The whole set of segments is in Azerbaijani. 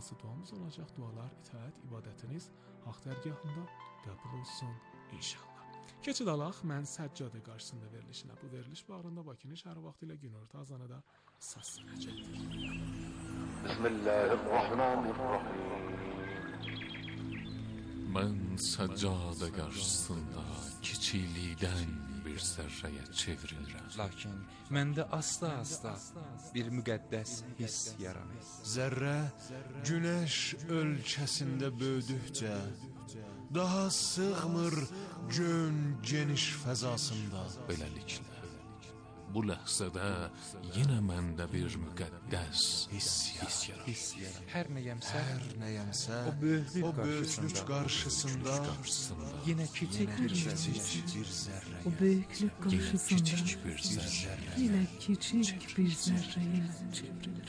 hansı duamız olacaq? Dualar, itaət, ibadətiniz haqq dərgahında qəbul olsun inşallah. Keçid alaq, mən səccadə qarşısında verilişinə. Bu veriliş bağrında Bakının şəhəri vaxtı ilə günorta azanı da səslənəcəkdir. Bismillahirrahmanirrahim. Mən səccadə qarşısında kiçiklikdən bir zərrəyə çevrilirəm. Lakin məndə asta-asta bir müqəddəs hiss yaranır. Zərrə günəş ölkəsində böyüdükcə daha sığmır gön geniş fəzasında. Beləliklə, bu ləhzədə yenə məndə bir müqəddəs hiss yaranır. Hər nəyəmsə, O böyüklük qarşısında yenə kiçik bir zərrə. O böyüklük qarşısında bir zərrə. yenə kiçik bir zərrəyə çevrilir.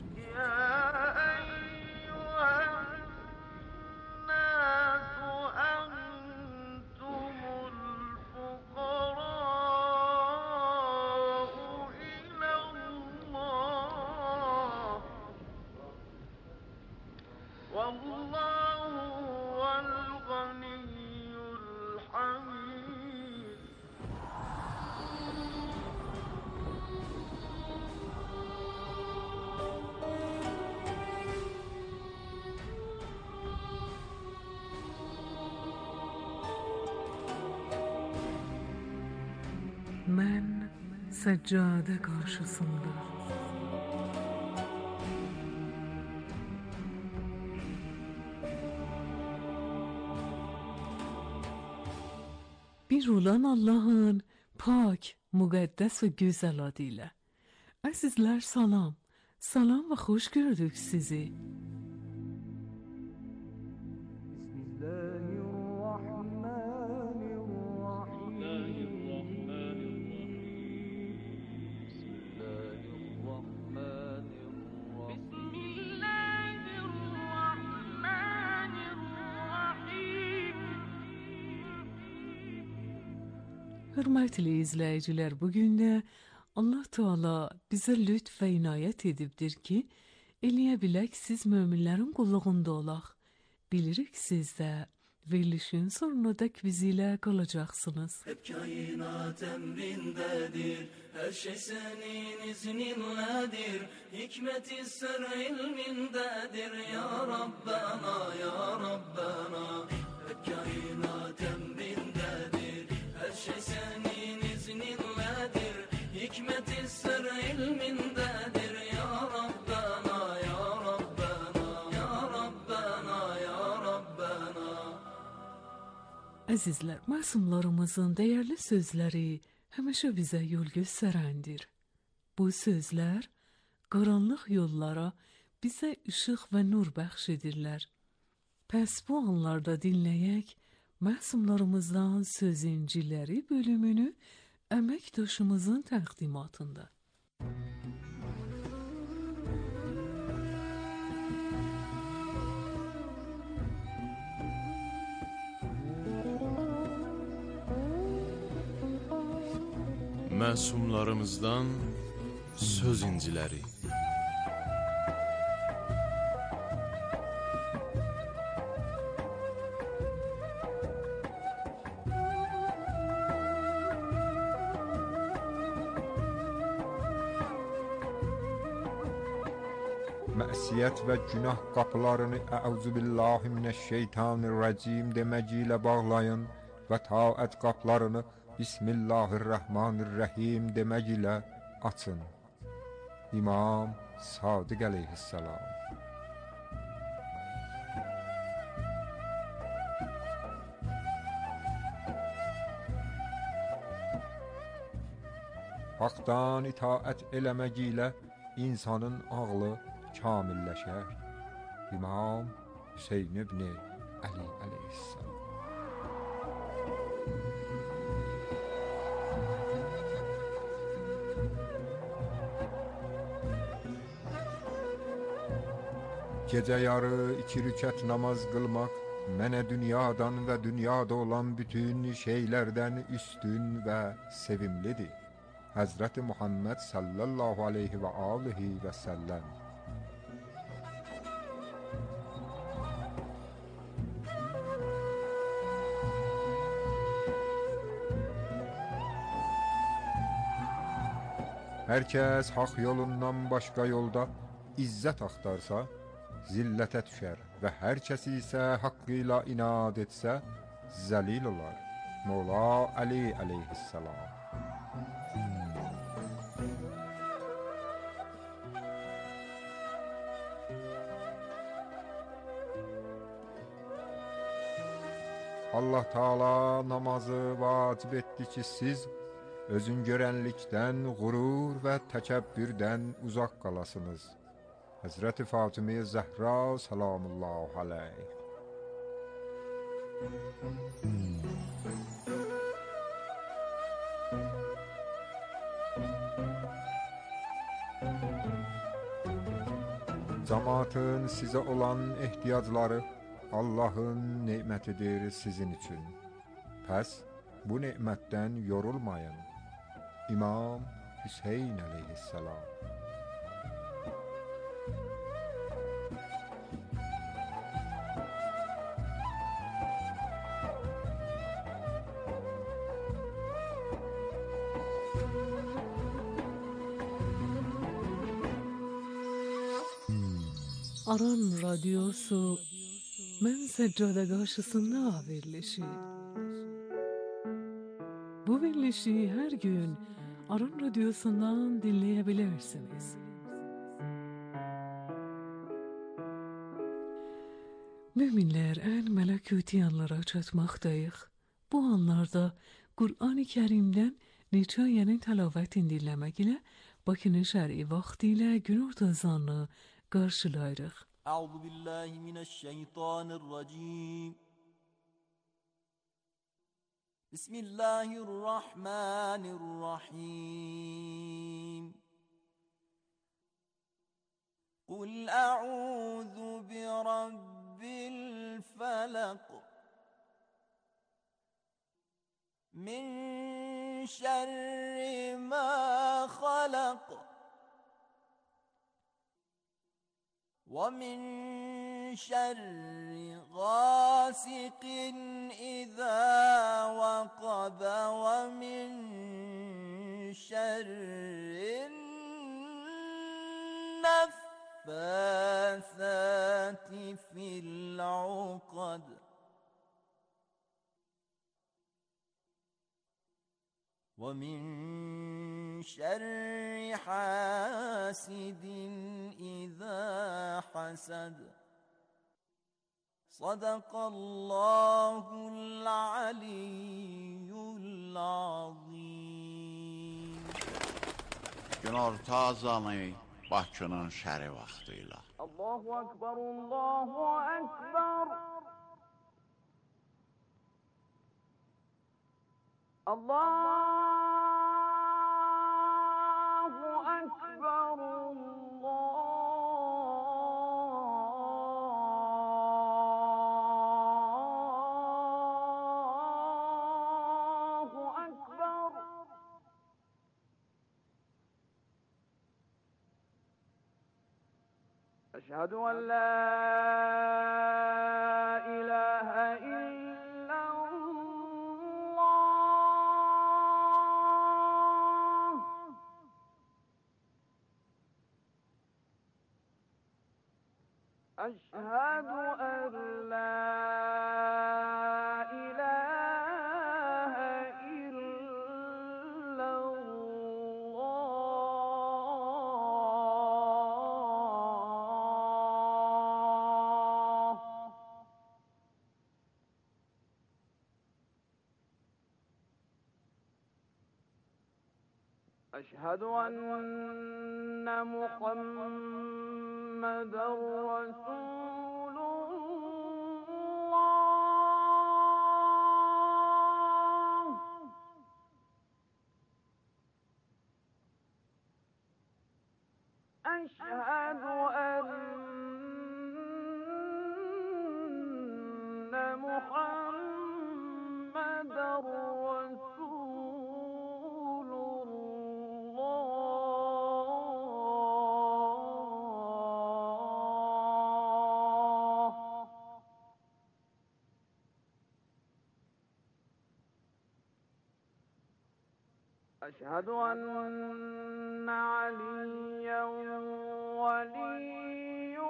Mən səccadə qarşısında bir olan Allah'ın pak, müqəddəs və gözəl adı ilə. Əzizlər, salam. Salam və xoş gördük sizi. Hörmətli izləyicilər, bugün də Allah Teala bizə lütf və inayət edibdir ki, eləyə bilək siz möminlərin qulluğunda olaq. Bilirik siz də verilişin sonunadək bizi ilə qalacaqsınız. Hep kainat emrindedir, her şey senin izninledir, hikmeti sır ilmindedir ya Rabbana, ya Rabbana. Hep kainat emrindedir, her şey senin izninledir, hikmeti sır ilmindedir ya Rabbana, ya Rabbana, ya Rabbana, ya Rabbana. Əzizlər, məsumlarımızın dəyərli sözləri həmişə bizə yol göstərəndir. Bu sözlər qaranlıq yollara bizə işıq və nur bəxş edirlər. Pəs bu anlarda dinləyək məsumlarımızdan söz inciləri bölümünü əməkdaşımızın təqdimatında. Məsumlarımızdan söz inciləri. Məsiyyət və günah qapılarını Əuzubillahimineşşeytanirracim deməci ilə bağlayın və taət qapılarını Bismillahirrahmanirrahim demək ilə açın. İmam Sadiq əleyhissalam. Haqdan itaət eləmək ilə insanın ağlı kamilləşər. İmam Hüseyn ibn Əli əleyhissalam. Gecə yarı 2 rükət namaz qılmaq mənə dünyadan və dünyada olan bütün şeylərdən üstün və sevimlidir. Həzrəti Muhammed sallallahu aleyhi və alihi və səlləm. Hər kəs haqq yolundan başqa yolda izzət axtarsa, zillətə düşər və hər kəs isə haqqı ilə inad etsə, zəlil olar. Mola Əli əleyhissalam. Allah Taala namazı vacib etdi ki, siz özün görənlikdən, qurur və təkəbbürdən uzaq qalasınız. Həzrəti Fatimə Zəhra salamullah aleyh. Cəmaatın sizə olan ehtiyacları Allahın nemətidir sizin üçün. Pəs bu nemətdən yorulmayın. İmam Hüseyn əleyhissalam. Aran Radyosu Mən Səccada qarşısında verilişi. Bu verilişi hər gün Aran Radyosu'ndan dinleyebilirsiniz. Müminler en mələkuti anlara çatmaqdayıq. Bu anlarda Qur'an-ı Kerim'den neçə ayənin təlavətini dinləmək ilə Bakının şər'i vaxtı ilə gün ortazanını qarşılayırıq. Əuzu billahi mineşşeytanirracim. Bismillahirrahmanirrahim. Kul a'udhu bi rabbil falaq. Min şerri ma khalaq. ومن شر غاسق إذا وقب ومن شر النفاثات في العقد ومن شر حاسد إذا حسد صدق الله العلي العظيم. Günorta azanı Bakının şəri vaxtıyla. Allahu Ekber, Allahu Ekber. Allahu Ekber, Allahu Ekber. Eşhedü en la ilahe illallah. Eşhedü en la ilahe illallah. أشهد أن محمدًا رسول الله. أشهد أن محمدًا رسول الله. أشهد أن عليا ولي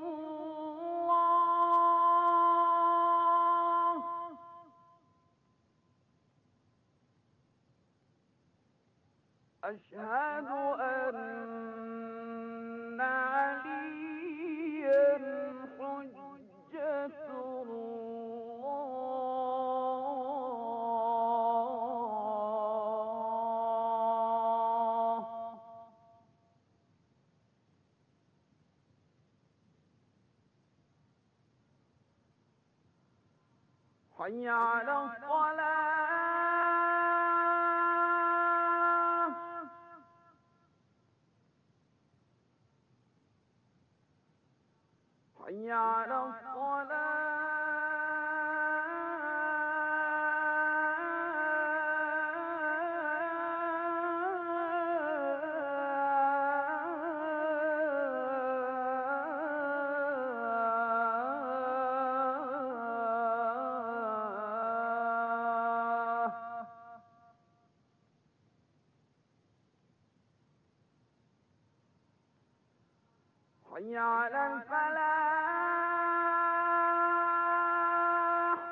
الله أشهد أن عليا حجة الله حي على الصلاة حي على الصلاة حي على الفلاح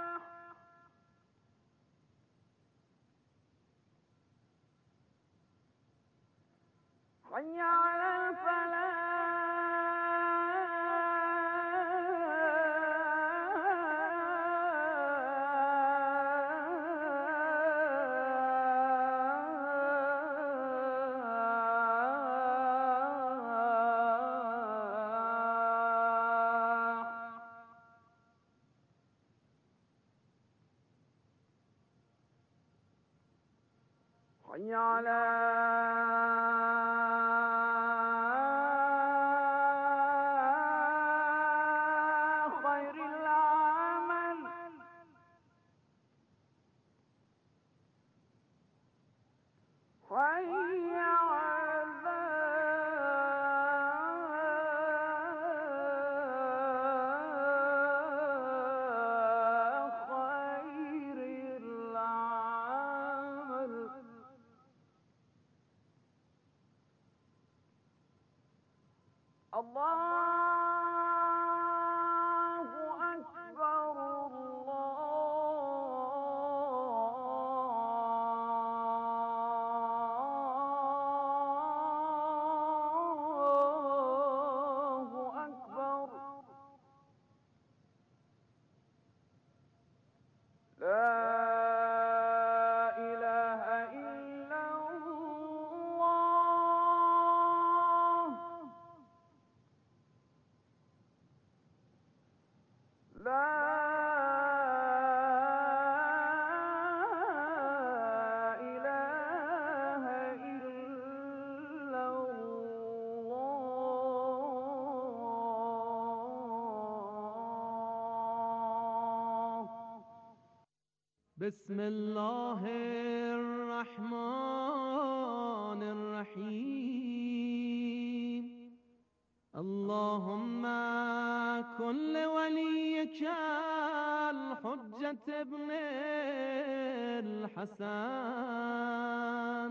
حي على الفلاح حي على خير العمل حي على خير العمل الله أكبر الله أكبر لا إله إلا الله لا إله إلا الله بسم الله الرحمن الرحيم اللهم كن لوليك الحجة ابن الحسن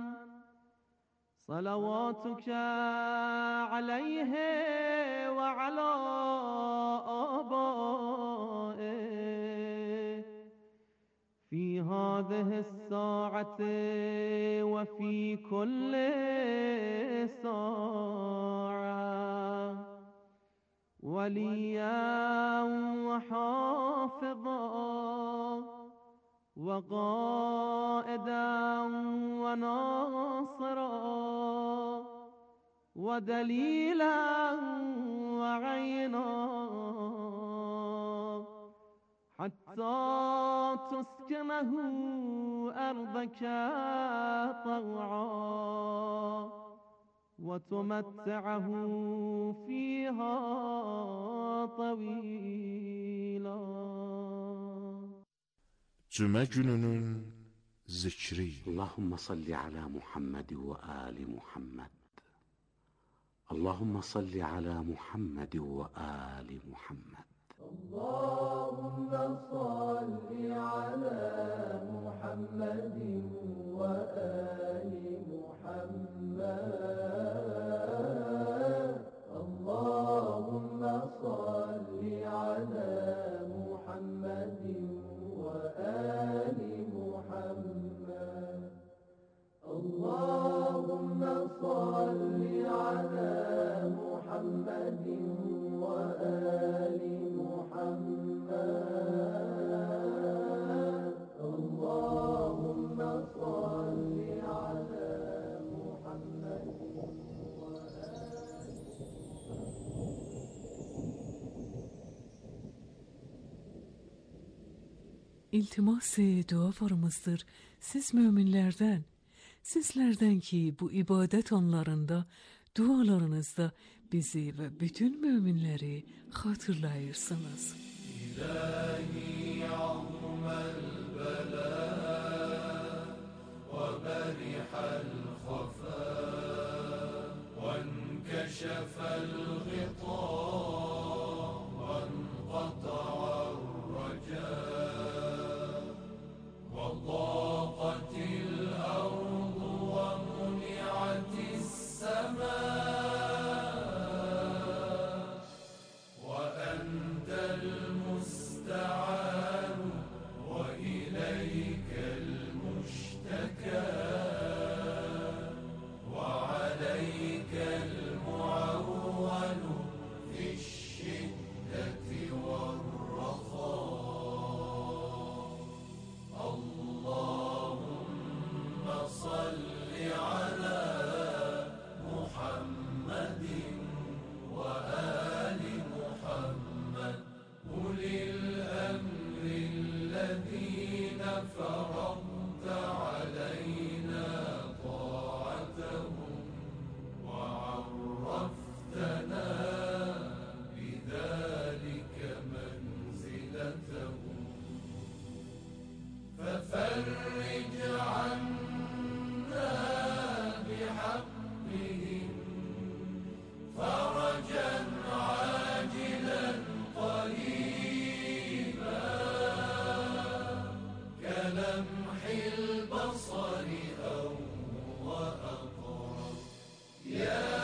صلواتك عليه وعلى آبائه في هذه الساعة وفي كل ساعة وليا وحافظا وقائدا وناصرا ودليلا وعينا حتى تسكنه أرضك طوعا وتمتعه فيها طويلا. Cümə gününün zikri. Allahümme salli ala Muhammed ve ali Muhammed. Allahümme salli ala Muhammed ve ali Muhammed. Allahümme salli ala Muhammed ve ali Muhammed. صل على محمد وآل محمد اللهم صل على محمد وآل محمد اللهم صل على محمد İltimas dualarımızdır siz müminlerden, sizlerden ki bu ibadet anlarında, dualarınızda bizi ve bütün müminleri hatırlayırsınız. İlahi azmel bela ve berihal khafa ve enkeşefel gıta ve enqata'ar raca ve daqatil ardu ve muni'atis sema فرضت علينا طاعتهم وعرفتنا بذلك منزلتهم ففرج عنا بحقهم فرجا عاجلا قريبا كلمح البصر أو وأقرب يا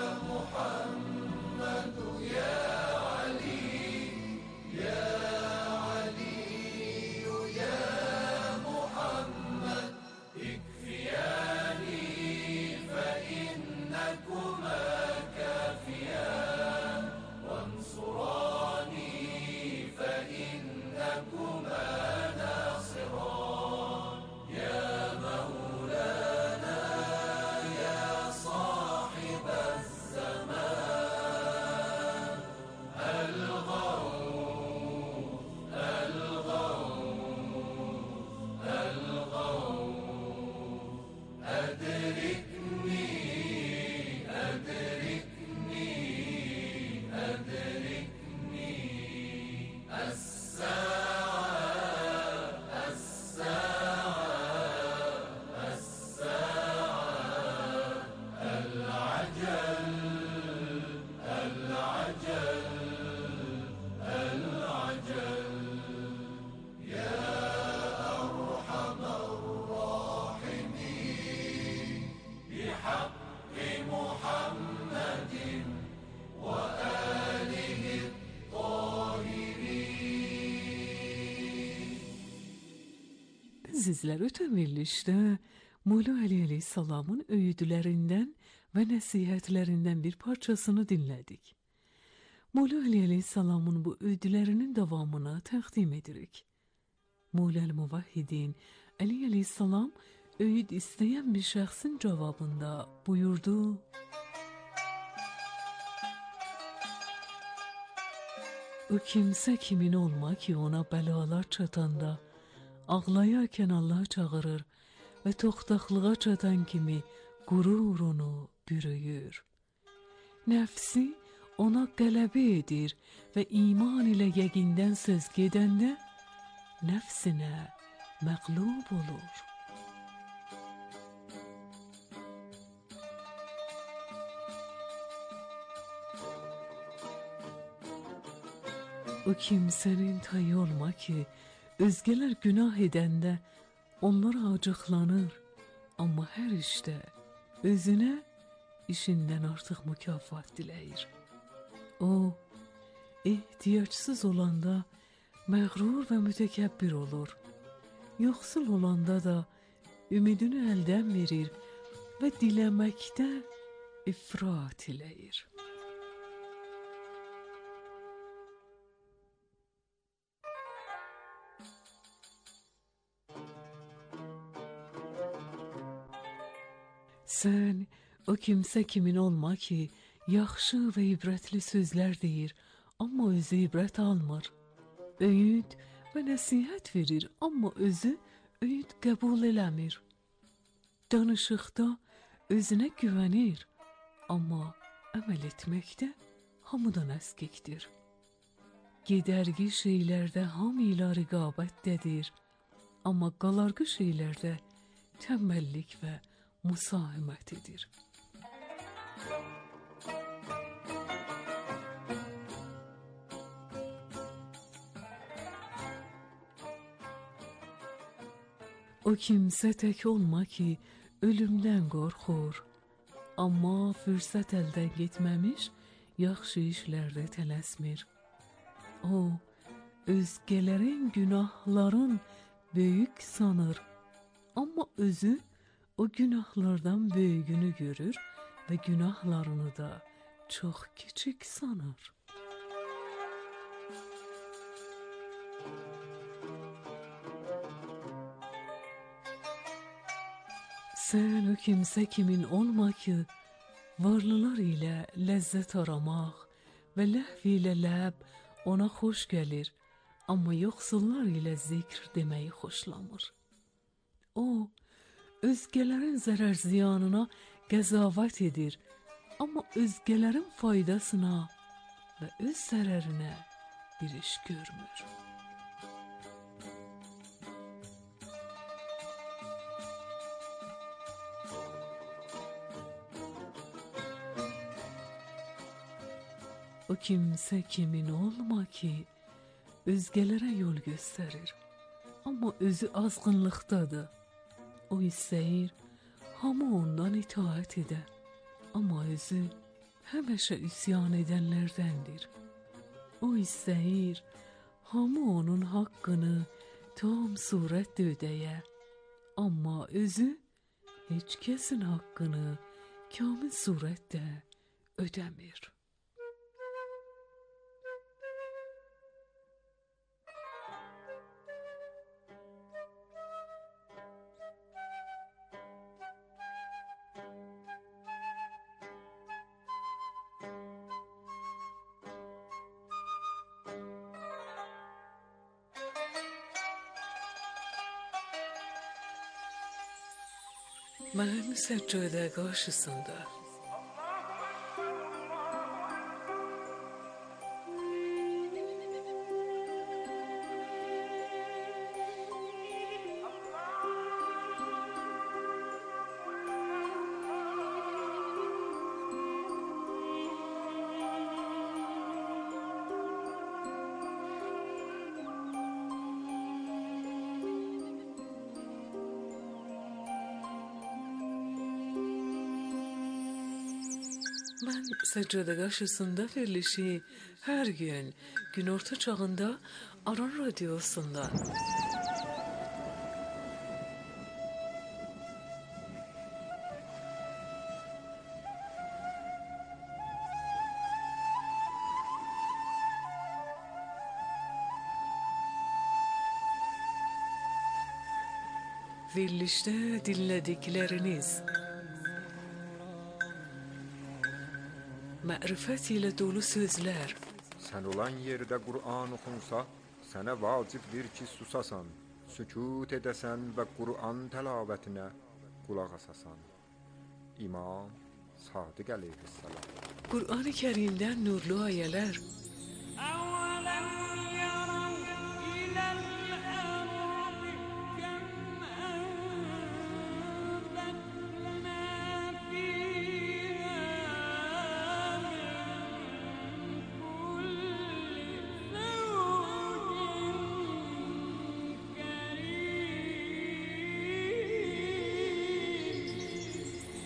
محمد يا علي يا علي يا محمد اكفياني فإنكما كافيان وانصراني فإنكما ناصران يا مولانا يا صاحب الزمان الغوث الغوث الغوث أدركني أدركني أدركني الساعة الساعة العجل العجل العجل يا أرحم الراحمين بحق محمد وآله الطاهرين. Sizler ötən verilişdə Mola Ali Aleyhisselam'ın öğüdülerinden ve nəsihətlərindən bir parçasını dinlədik. Mola Ali Aleyhisselam'ın bu öğüdülərinin davamını təqdim edirik. Mola el-Muvahhidin Ali Aleyhisselam öğüd istəyən bir şəxsin cavabında buyurdu: O kimsə kimin olma ki ona bəlalar çatanda ağlayarkən Allah çağırır və toxtaqlığa çatan kimi qürurunu bürüyür. Nəfsi ona qələbə edir və iman ilə yəqindən söz gedəndə nəfsinə məqlub olur. O kimsənin tayı olma ki, özgələr günah edəndə onlara acıqlanır, amma hər işdə özünə işindən artıq mükafat diləyir. O, ehtiyacsız olanda məğrur və mütəkəbbir olur. Yoxsul olanda da ümidini əldən verir və diləməkdə ifrat eləyir. Sən o kimsə kimin olma ki, yaxşı və ibrətli sözlər deyir, amma özü ibrət almır. Öyüd və nəsihət verir, amma özü öyüd qəbul eləmir. Danışıqda özünə güvənir, amma əməl etməkdə hamıdan əskikdir. Gedərgi şeylərdə hamı ilə rəqabətdədir, amma qalarğı şeylərdə tənbəllik və musahimət edir. O kimsə tək olma ki, ölümdən qorxur, amma fürsət əldən getməmiş, yaxşı işlərdə tələsmir. O, özgələrin günahların böyük sanır, amma özü o günahlardan böyüyünü görür və günahlarını da çox kiçik sanır. Sən o kimsə kimin olma ki, varlılar ilə ləzzət aramaq və ləhv ilə ləb ona xoş gəlir, amma yoxsullar ilə zikr deməyi xoşlamır. O, özgələrin zərər ziyanına qəzavət edir, amma özgələrin faydasına və öz zərərinə bir iş görmür. O kimsə kimin olma ki, özgələrə yol göstərir, amma özü azğınlıqdadır. O istəyir, hamı ondan itaət edə, amma özü həmişə üsyan edənlərdəndir. O istəyir, hamı onun haqqını tam surətdə ödəyə, amma özü heç kəsin haqqını kamil surətdə ödəmir. Mən səccadə qarşısında Mən səccədə qarşısında verilişi hər gün günorta çağında Aran Radiyosunda. Verilişdə dinlədikləriniz mərifət ilə dolu sözlər. Sən olan yerdə Qur'an oxunsa, sənə vacibdir ki, susasan, sükut edəsən və Qur'an təlabətinə qulaq asasan. İmam Sadiq əleyhissalam. Qur'an-ı Kərimdən nurlu ayələr.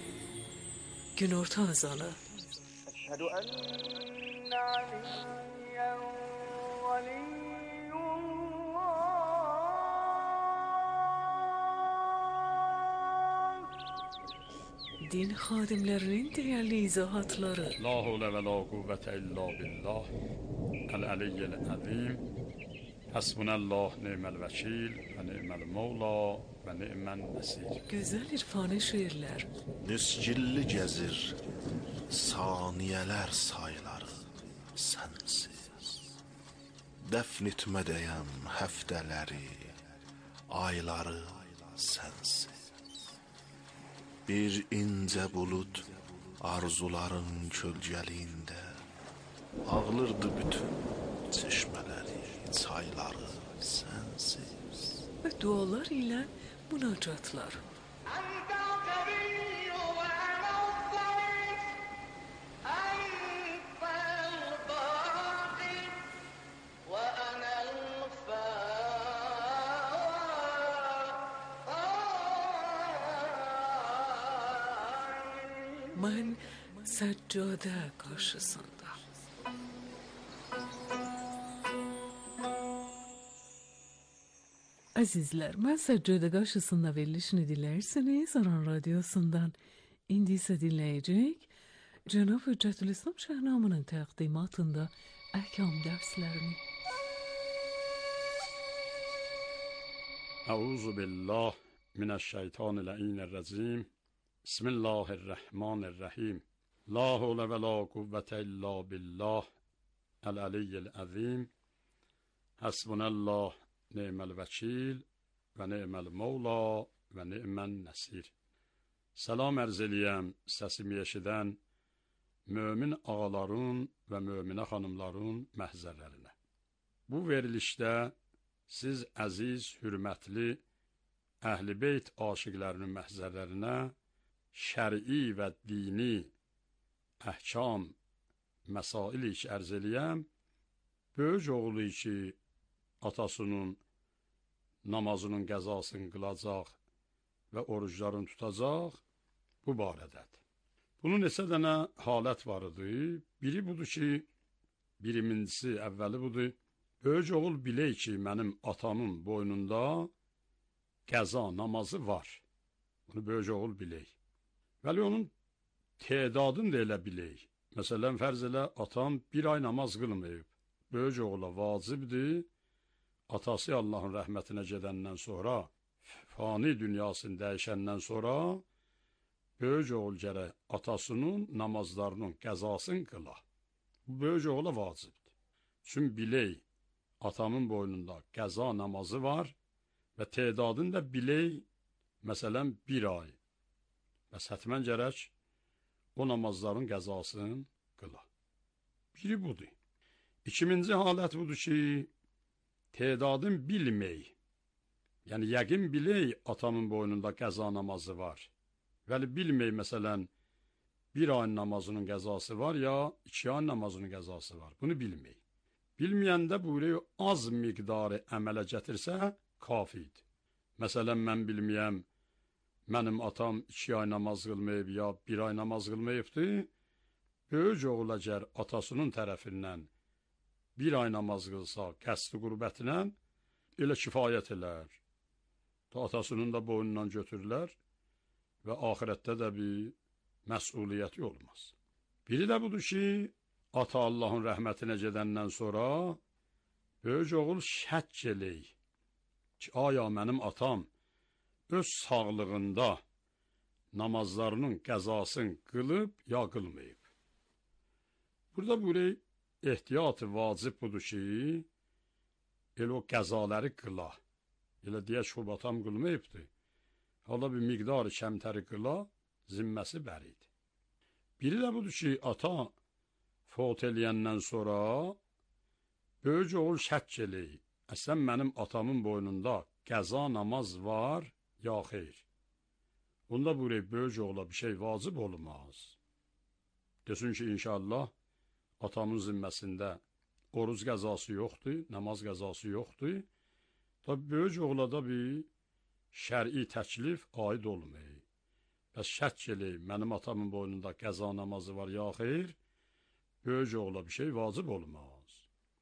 Günorta azanı. Din xadimlərinin dəyərli izahatları. La havle ve la kuvvete illa billah. El-aliyyel azim. Hasbunallah ni'mel vekil ve ni'mel mevla ve ni'men nesir. Gözəl irfani şeirlər. Niscilli gezir saniyeler sayları sensiz. Defn etmədəyəm həftələri, ayları sensiz. Bir ince bulut arzuların kölgəliyində ağlırdı bütün çeşmələri, çayları sensiz. Və dualar ilə münacatlar. Mən səccadə qarşısında. Əzizlər, mən səccadə qarşısında verilişini dinləyirsiniz Aran Radyosu'ndan. İndi isə dinləyəcək Cənab Hüccətülislam Şəhnamının təqdimatında əhkam dərslərini. Əuzu billah minəşşeytanirracim. Bismillahirrahmanirrahim. La havle ve la kuvvete illa billah. El-aliyyel azim. Hasbunallah ni'mel vekil ve ni'mel mevla ve ni'men nesir. Salam ərz eləyəm səsimi eşidən mömin ağaların və möminə xanımların məhzərlərinə. Bu verilişdə siz əziz, hürmətli Əhl-i Beyt aşiqlərinin məhzərlərinə şəri və dini əhkam məsaili ki ərz eləyəm, böyük oğlu ki atasının namazının qəzasını qılacaq və oruclarını tutacaq, bu barədədir. Bunun neçə dənə halət var idi. Biri budur ki, birincisi, əvvəli budur, böyük oğul bilək ki, mənim atamın boynunda qəza namazı var. Bunu böyük oğul bilək. Vəli onun tedadını da elə bilək. Məsələn, fərz elə, atam bir ay namaz qılmayıb. Böyük oğula vacibdir. Atası Allahın rəhmətinə gedəndən sonra, fani dünyasını dəyişəndən sonra, böyük oğul gərək atasının namazlarının qəzasını qıla. Bu böyük oğula vacibdir. Çünki bilək, atamın boynunda qəza namazı var və tedadını da bilək, məsələn, bir ay. Bəs hətmən gərək o namazların qəzasını qıla. Biri budur. İkinci halət budur ki, tedadını bilmək. Yəni, yəqin bilək atamın boynunda qəza namazı var. Vəli bilmək, məsələn, bir ayın namazının qəzası var, ya 2 ayın namazının qəzası var. Bunu bilmək. Bilməyəndə burayı az miqdarı əmələ gətirsə, kafidir. Məsələn, mən bilməyəm, mənim atam 2 ay namaz qılmayıb, ya 1 ay namaz qılmayıbdır. Böyük oğul əgər atasının tərəfindən 1 ay namaz qılsa, qəsd-i qurbətinə, elə kifayət elər. Atasının da boynundan götürürlər və axirətdə də bir məsuliyyəti olmaz. Biri də budur ki, ata Allahın rəhmətinə gedəndən sonra böyük oğul şək elək ki, aya mənim atam öz sağlığında namazlarının qəzasını qılıb, ya qılmayıb. Burada buraya ehtiyatı vacib budur ki, elə o qəzaları qıla. Elə deyək ki, atam qılmayıbdır. Hala bir miqdarı kəmtəri qıla, zimməsi bəridir. Biri də budur ki, ata fot eləyəndən sonra böyük oğul şək elək. Əslən, mənim atamın boynunda qəza namaz var, ya xeyr. Bunda buraya böyük oğula bir şey vacib olmaz. Desin ki, inşallah, atamın zimməsində oruz qəzası yoxdur, namaz qəzası yoxdur. Tabi böyük oğlada bir şəri təklif aid olmayır. Bəs şək eləyib, mənim atamın boynunda qəza namazı var, ya xeyr, böyük oğula bir şey vacib olmaz.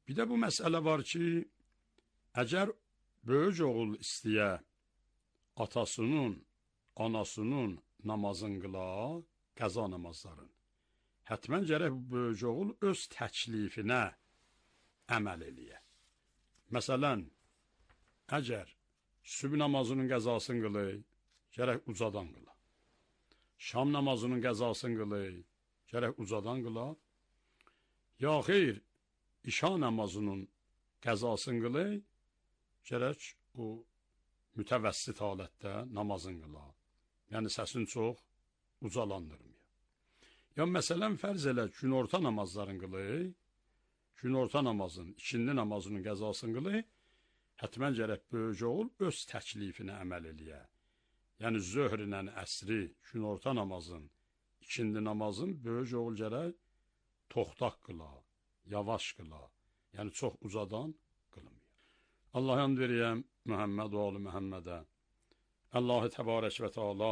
Bir də bu məsələ var ki, əgər böyük oğul istəyə atasının, anasının namazını qıla, qəza namazların, hətmən gərək bu böyük oğul öz təklifinə əməl eləyə. Məsələn, əgər sübh namazının qəzasını qılır, gərək ucadan qıla. Şam namazının qəzasını qılır, gərək ucadan qıla. Ya xeyr, işa namazının qəzasını qılır, gərək o mütəvəssit halətdə namazını qıla. Yəni səsini çox ucalandırmıyor. Ya məsələn, fərz elə günorta namazlarını qılır, günorta namazın, ikindi namazının qəzasını qılır, hətmən gərək böyük oğul öz təklifinə əməl eləyə. Yəni zöhrlə əsri, günorta namazın, ikindi namazın böyük oğul gərək toxtaq qıla, yavaş qıla, yəni çox ucadan qılmıyor. Allah and verəyəm Muhammed və oğlu Muhammedə. Allah-u Təbarək və Teala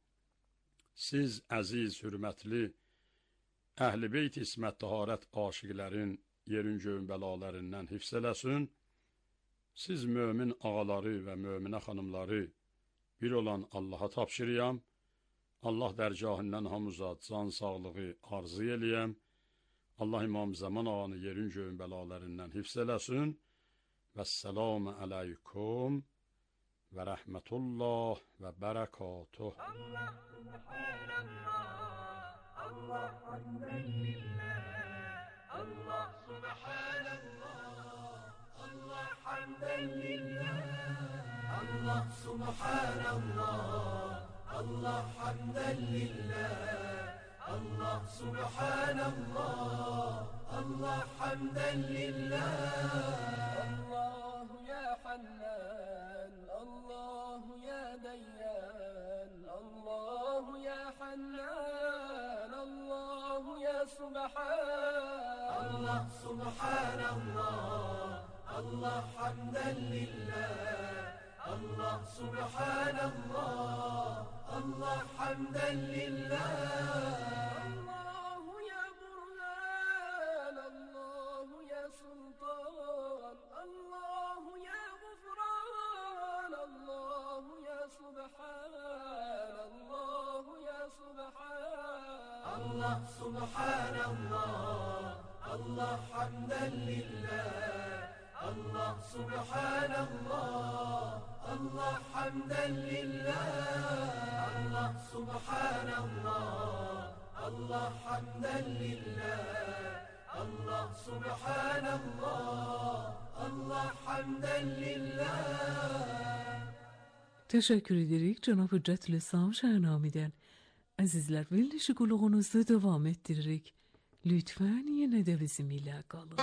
siz əziz, hürmətli, əhl-i beyt ismət taharət aşiqlərin yerin göyün bəlalarından hifz eləsin. Siz mömin ağaları və möminə xanımları bir olan Allaha tapşırıyam. Allah dərgahından hamıza can sağlığı arzu eləyəm. Allah İmam Zaman ağanı yerin göyün bəlalarından hifz eləsin. Vəssalamu aleykum və rəhmətullah və bərəkatuh. Allah subhanallah, Allah hamdən lillah, Allah subhanallah, Allah hamdən lillah, Allah subhanallah, Allah hamdən lillah, Allah subhanallah, Allah hamdən lillah. Allahu ya Hannan, Allahu ya Dayyan, Allahu ya Hannan, Allahu ya Subhan. Allah subhanallah, Allah hamdən lillah, Allah subhanallah, Allah hamdən lillah. Allahu ya Burhan, Allahu ya Sultan, Allahu ya Gufran, Allahu ya Subhan, Allahu ya Subhan. Allah subhanallah, Allah hamdən lillah, Allah subhanallah, Allah hamdən lillah. Allah subhanallah, Allah hamdən lillah, Allah subhanallah, Allah hamdən lillah. Teşekkür ederek Cenab-ı Hüccetül İslam Şahnami'den. Azizler, verilişi qulluğunuzda devam ettirerek lütfen yine de bizimle kalın.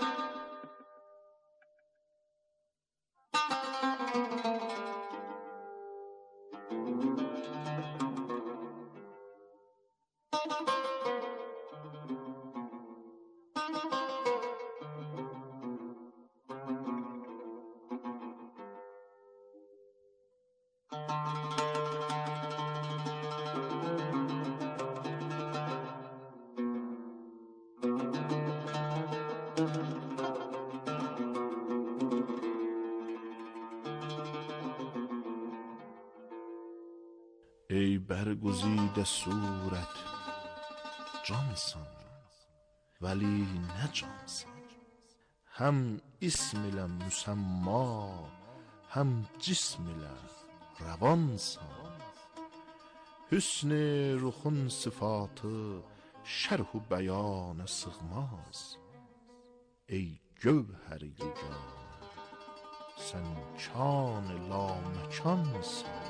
ای برگزیده صورت جانسان ولی نه جانسان، هم اسم ile müsemma hem cism ile revansan. Hüsn ruhun sıfatı şerh-u beyana sığmaz. Ey gövher yegane sen kan lamekansın.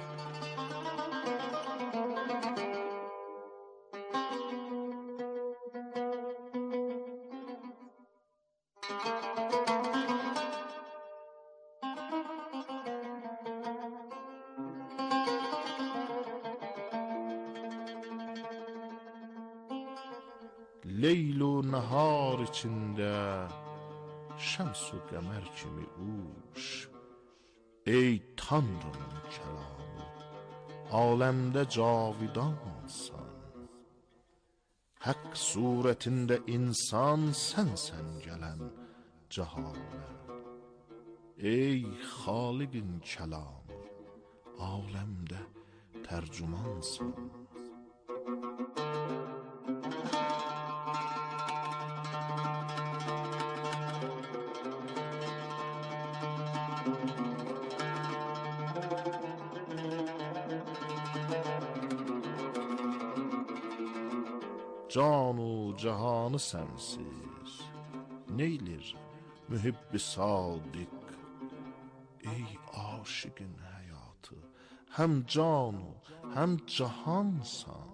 Leyl u nahar içinde şems u qəmər kimi uş. Ey Tanrının kəlamı, aləmdə cavidansan. Haqq surətində insan sənsən gələn cahana. Ey Xaliqin kəlamı, aləmdə tərcümansan. Canu cahanı sənsiz, neylir mühibbi sadiq. Ey aşıqın həyatı, həm canu, həm cahansan.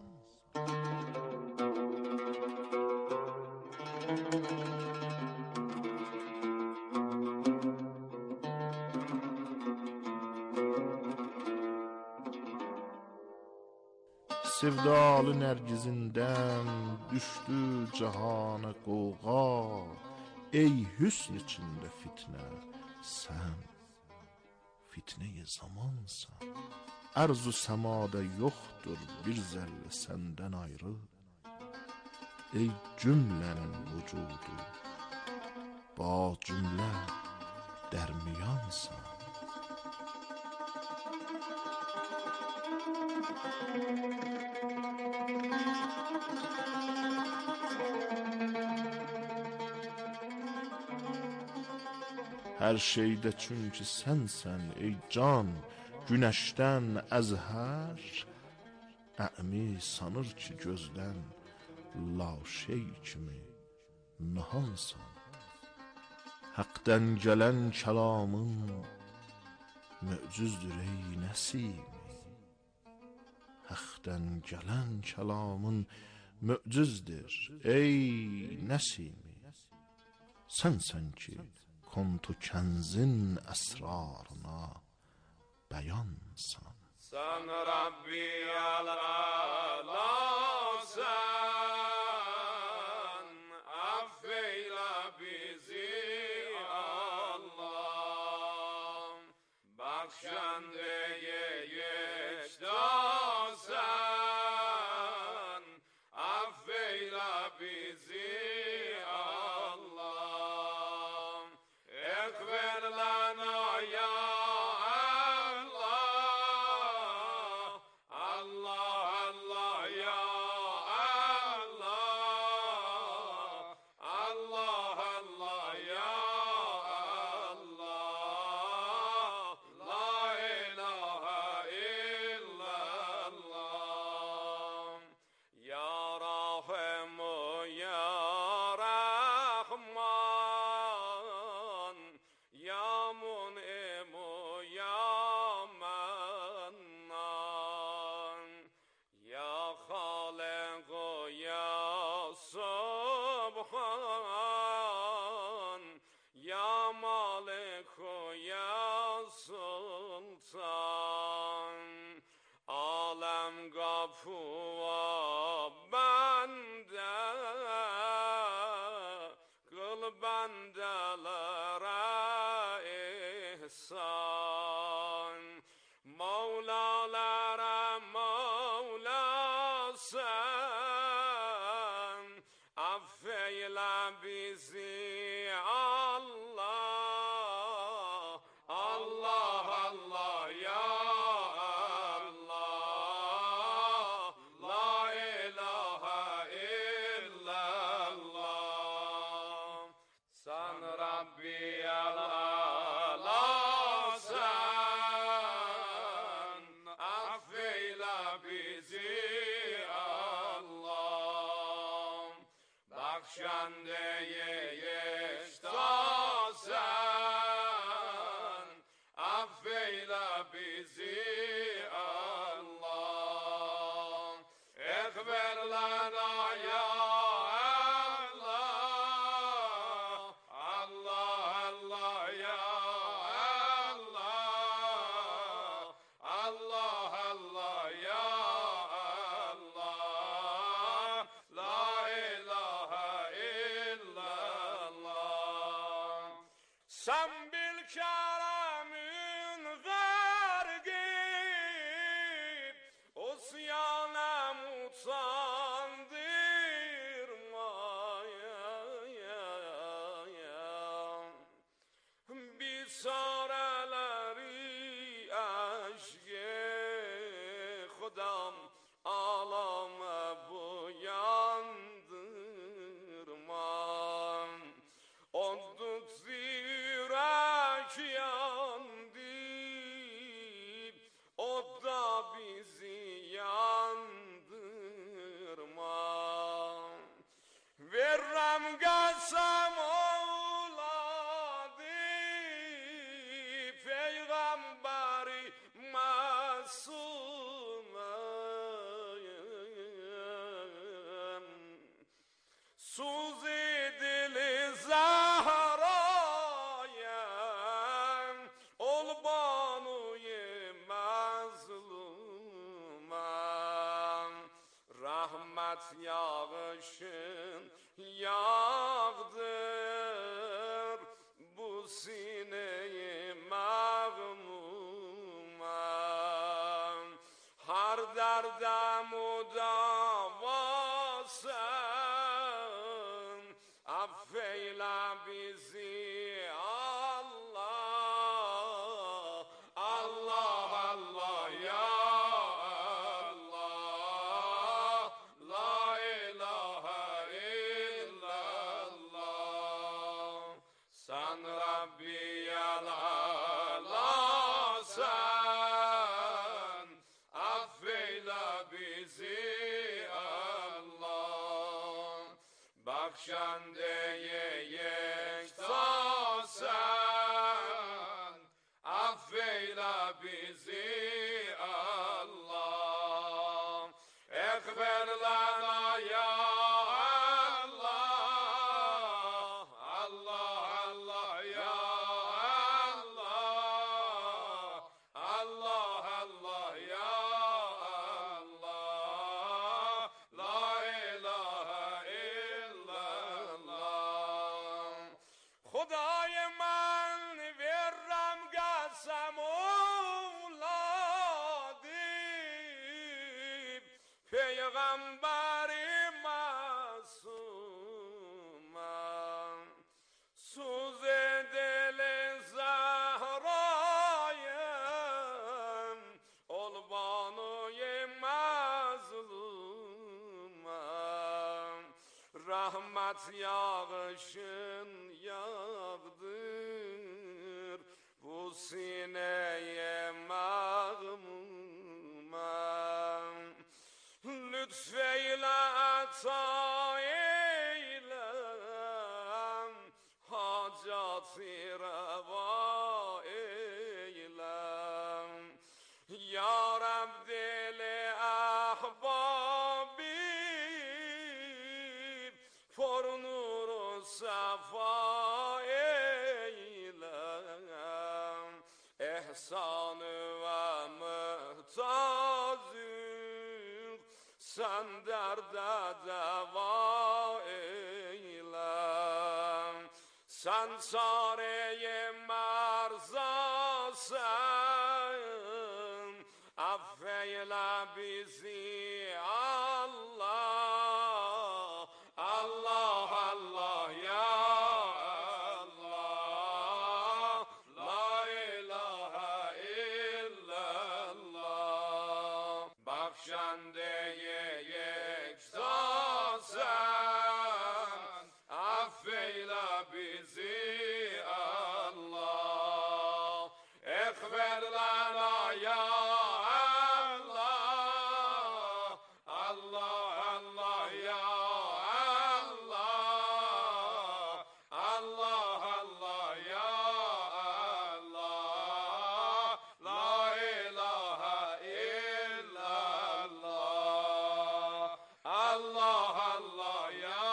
Sevdalı nərgizindən düşdü cahana qoğa. Ey hüsn içində fitnə, sən fitnə-i zamansan. Ərz-u səmada yoxdur bir zərrə səndən ayrı. Ey cümlənin vücudu, ba cümlə dərmiyansan. Hər şeydə çünki sənsən ey can, günəşdən əzhər. Əmi sanır ki gözdən laşey kimi nahansan. Həqdən gələn kəlamın möcüzdür ey Nəsimi. Həqdən gələn kəlamın möcüzdür ey Nəsimi. Sənsən ki kontu kenzin əsrarına bəyansan. Sən Rabbi alasan, affeylə bizi Allah. Bəxşəndəyə yekdasan, affeylə bizi Sen bil keremün gargib, usyana mutandırma ya. rahmet yağışın yağdır bu sineyi mağmuma. Har derdem davasın, affeyle bizi Allah. Allah Allah ya Allah, la ilahe illallah. Sen Rabbi yalasan, affeyle bizi Allah. Bakşandeye yektasen, affeyle bizi Allah. Ekber lana ya Allah, Allah Allah ya Allah, Allah Allah ya Allah, la ilahe illallah. Khudai man verram qasam uladim, peygambari masumam. Suze dele zahrayım, ol banuye mazlumam. Rahmet yağışın yağdır bu sineye mağmumam. Lütfeyle ata eylem, hacatı reva eylem. Ya Rab dili ahbabim, for nuru safa eylem. Ehsanı ve muhtacım, sen derde deva eylem. Sen çareye marzasın, affeyle bizi Allah. Allah Allah ya Allah, la ilahe illallah. Bakşandeye yektasen, affeyle bizi Allah. Ekber lana ya Allah, Allah Allah ya Allah, Allah Allah ya Allah, la ilahe illallah. Allah Allah ya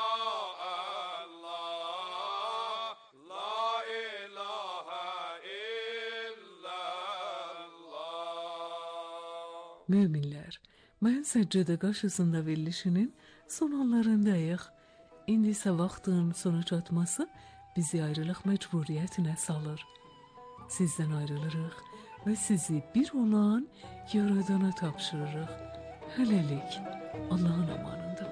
Allah, la ilahe illallah. Müminlər, mən səccədə qarşısında verilişinin son anlarındayıq. İndi isə vaxtın sona çatması bizi ayrılıq məcburiyyətinə salır. Sizdən ayrılırıq və sizi bir olan Yaradana tapşırırıq. Hələlik, Allahın amanında.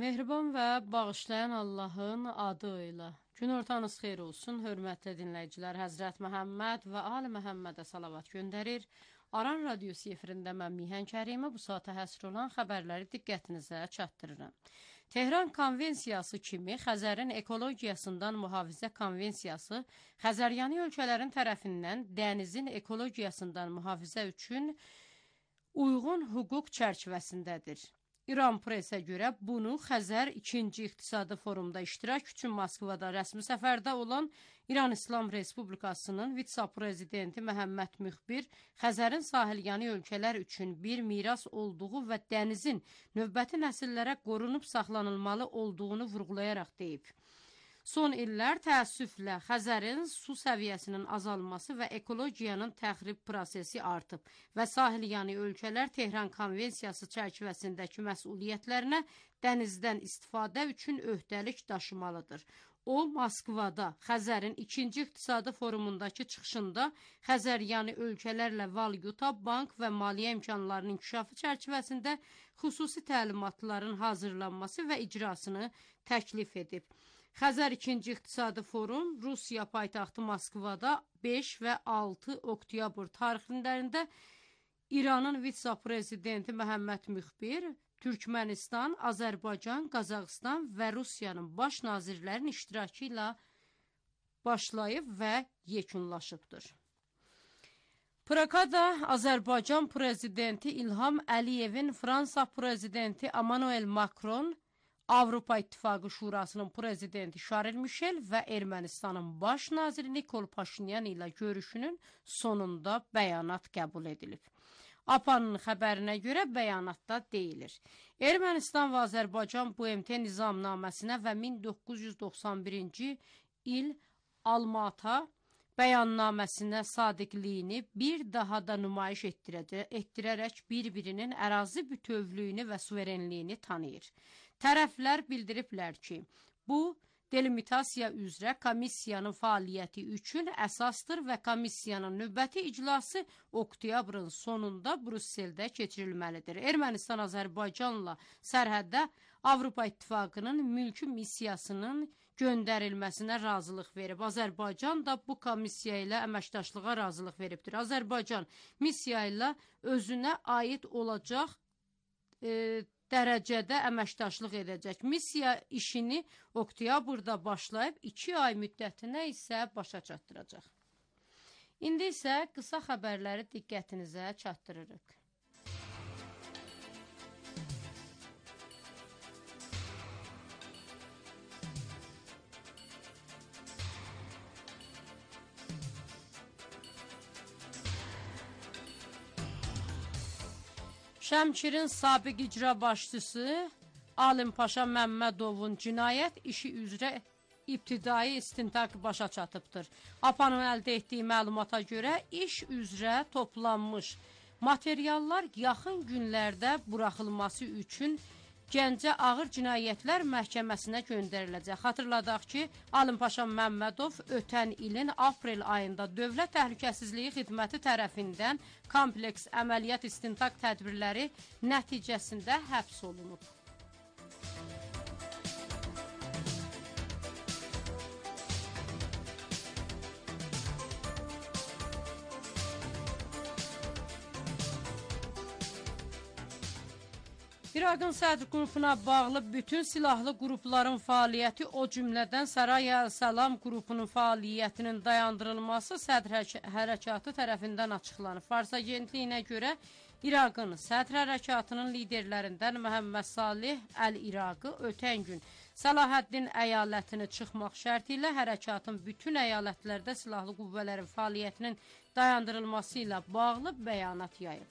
Mehriban və bağışlayan Allahın adı ilə. Günortanız xeyir olsun, hörmətli dinləyicilər. Həzrət Məhəmməd və Ali Məhəmmədə salavat göndərir. Aran radiosu efirində mən Mihan Kərimə bu saata həsr olan xəbərləri diqqətinizə çatdırıram. Tehran konvensiyası kimi Xəzərin ekologiyasından mühafizə konvensiyası Xəzəryanı ölkələrin tərəfindən dənizin ekologiyasından mühafizə üçün uyğun hüquq çərçivəsindədir. İran presə görə bunu Xəzər 2-ci İqtisadi Forumda iştirak üçün Moskvada rəsmi səfərdə olan İran İslam Respublikasının vitse-prezidenti Məhəmməd Müxbir Xəzərin sahilyanı ölkələr üçün bir miras olduğu və dənizin növbəti nəsillərə qorunub saxlanılmalı olduğunu vurğulayaraq deyib. Son illər təəssüflə Xəzərin su səviyyəsinin azalması və ekologiyanın təxrib prosesi artıb və sahilyanı ölkələr Tehran konvensiyası çərçivəsindəki məsuliyyətlərinə dənizdən istifadə üçün öhdəlik daşımalıdır. O, Moskvada Xəzərin 2-ci İqtisadi Forumundakı çıxışında Xəzəryanı ölkələrlə valyuta, bank və maliyyə imkanlarının inkişafı çərçivəsində xüsusi təlimatların hazırlanması və icrasını təklif edib. Xəzər 2-ci İqtisadi Forum Rusiya paytaxtı Moskvada 5 və 6 oktyabr tarixlərində İranın vitse-prezidenti Məhəmməd Müxbir, Türkmənistan, Azərbaycan, Qazaxıstan və Rusiyanın baş nazirlərinin iştirakı ilə başlayıb və yekunlaşıbdır. Praqada Azərbaycan prezidenti İlham Əliyevin Fransa prezidenti Emmanuel Macron, Avropa İttifaqı Şurasının prezidenti Şarl Michel və Ermənistanın baş naziri Nikol Paşinyan ilə görüşünün sonunda bəyanat qəbul edilib. APA'nın xəbərinə görə bəyanatda deyilir. Ermənistan və Azərbaycan BMT nizamnaməsinə və 1991-ci il Almata bəyannaməsinə sadiqliyini bir daha da nümayiş etdirərək bir-birinin ərazi bütövlüyünü və suverenliyini tanıyır. Tərəflər bildiriblər ki, bu delimitasiya üzrə komissiyanın fəaliyyəti üçün əsasdır və komissiyanın növbəti iclası oktyabrın sonunda Brüsseldə keçirilməlidir. Ermənistan Azərbaycanla sərhəddə Avropa İttifaqının mülki missiyasının göndərilməsinə razılıq verib. Azərbaycan da bu komissiya ilə əməkdaşlığa razılıq veribdir. Azərbaycan missiya ilə özünə aid olacaq dərəcədə əməkdaşlıq edəcək. Missiya işini oktyabrda başlayıb 2 ay müddətinə isə başa çatdıracaq. İndi isə qısa xəbərləri diqqətinizə çatdırırıq. Şəmkirin sabiq icra başçısı Alim Paşa Məmmədovun cinayət işi üzrə ibtidai istintaq başa çatıbdır. APA'nın əldə etdiyi məlumata görə iş üzrə toplanmış materiallar yaxın günlərdə buraxılması üçün Gəncə Ağır Cinayətlər Məhkəməsinə göndəriləcək. Xatırladaq ki, Alim Paşa Məmmədov ötən ilin aprel ayında Dövlət Təhlükəsizliyi Xidməti tərəfindən kompleks əməliyyat istintaq tədbirləri nəticəsində həbs olunub. İraqın sədr qrupuna bağlı bütün silahlı qrupların fəaliyyəti, o cümlədən Saraya Salam qrupunun fəaliyyətinin dayandırılması sədr hərəkatı tərəfindən açıqlanıb. Fars agentliyinə görə İraqın sədr hərəkatının liderlərindən Məhəmməd Salih Əl-İraqı ötən gün Səlahəddin əyalətini çıxmaq şərti ilə hərəkatın bütün əyalətlərdə silahlı qüvvələrin fəaliyyətinin dayandırılması ilə bağlı bəyanat yayıb.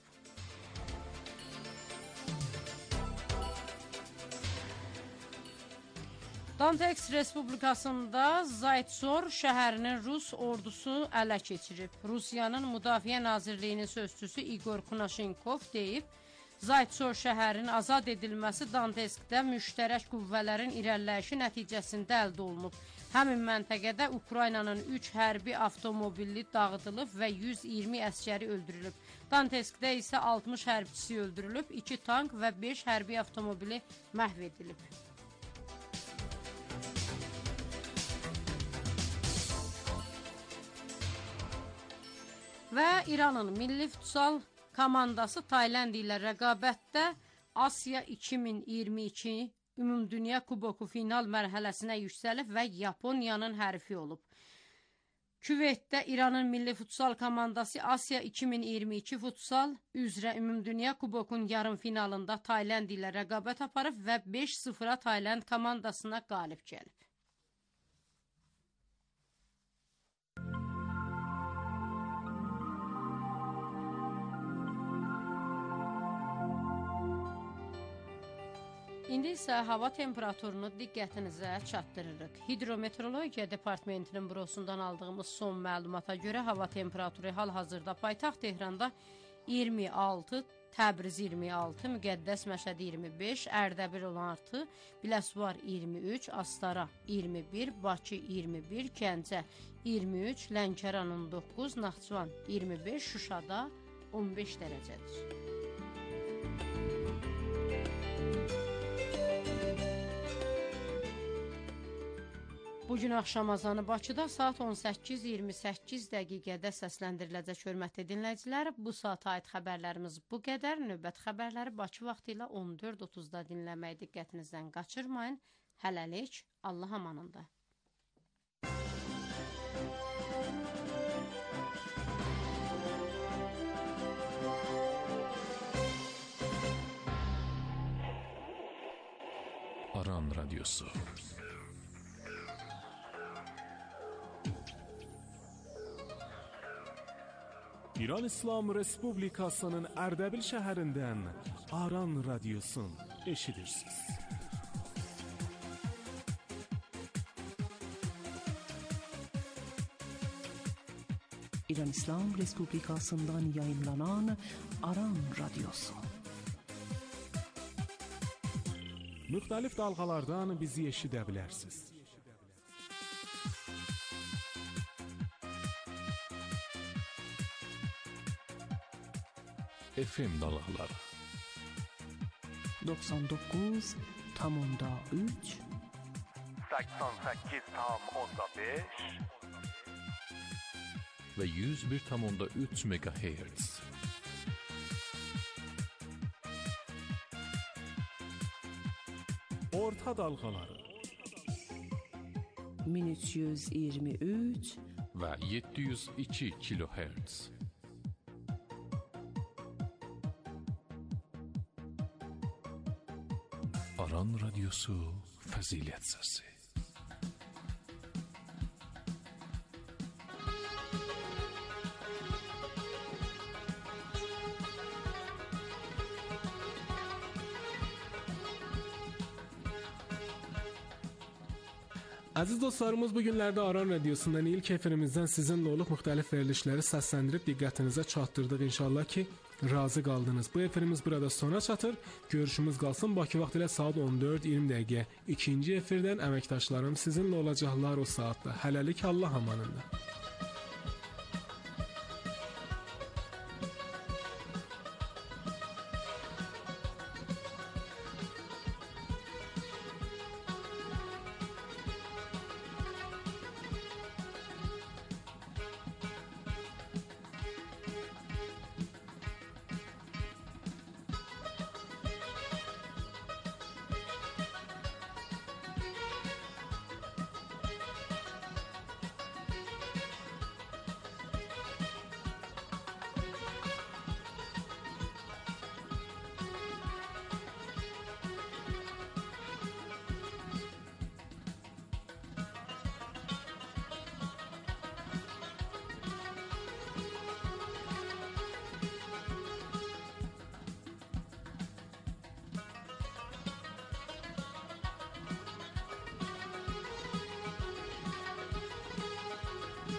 Donetsk Respublikasında Zaytsor şəhərinin Rus ordusu ələ keçirib. Rusiyanın Müdafiə Nazirliyinin sözçüsü İgor Kunaşenkov deyib, Zaytsor şəhərinin azad edilməsi Donetskdə müştərək qüvvələrin irəliləyişi nəticəsində əldə olunub. Həmin məntəqədə Ukraynanın 3 hərbi avtomobili dağıdılıb və 120 əskəri öldürülüb. Donetskdə isə 60 hərbçisi öldürülüb, 2 tank və 5 hərbi avtomobili məhv edilib. Və İranın milli futsal komandası Tayland ilə rəqabətdə Asiya 2022 Ümumdünya Kuboku final mərhələsinə yüksəlib və Yaponiyanın hərifi olub. Küveytdə İranın milli futsal komandası Asiya 2022 futsal üzrə Ümumdünya Kubokun yarım finalında Tayland ilə rəqabət aparıb və 5-0-a Tayland komandasına qalib gəlib. İndi isə hava temperaturunu diqqətinizə çatdırırıq. Hidrometeorologiya departmentinin bürosundan aldığımız son məlumata görə hava temperaturu hal-hazırda paytaxt Tehranda 26, Təbriz 26, Müqəddəs Məşəd 25, Ərdəbil 16, Biləsuvar 23, Astara 21, Bakı 21, Gəncə 23, Lənkəran 19, Naxçıvan 25, Şuşada 15 dərəcədir. Bugün axşam azanı Bakıda saat 18:28 dəqiqədə səsləndiriləcək hörmətli dinləyicilər. Bu saata aid xəbərlərimiz bu qədər. Növbət xəbərləri Bakı vaxtı ilə 14:30-da dinləməyi diqqətinizdən qaçırmayın. Hələlik, Allah amanında. Aran Radyosu. İran İslam Respublikasının Ərdəbil şəhərindən Aran Radyosun eşidirsiniz. İran İslam Respublikasından yayınlanan Aran Radyosu. Müxtəlif dalğalardan bizi eşidə bilərsiniz. FM dalgaları 99,3 88,5 ve 101,3 MHz. Orta dalgaları 1323 ve 702 kHz. Aran Radyosu Fazilet Sesi. Əziz dostlarımız, bu günlərdə Aran Radyosundan ilk efirimizdən sizinlə olub müxtəlif verilişləri səsləndirib diqqətinizə çatdırdıq. İnşallah ki, razı qaldınız. Bu efirimiz burada sona çatır. Görüşümüz qalsın Bakı vaxtı ilə saat 14:20 dəqiqə. İkinci efirdən əməkdaşlarım sizinlə olacaqlar o saatda. Hələlik Allah amanında.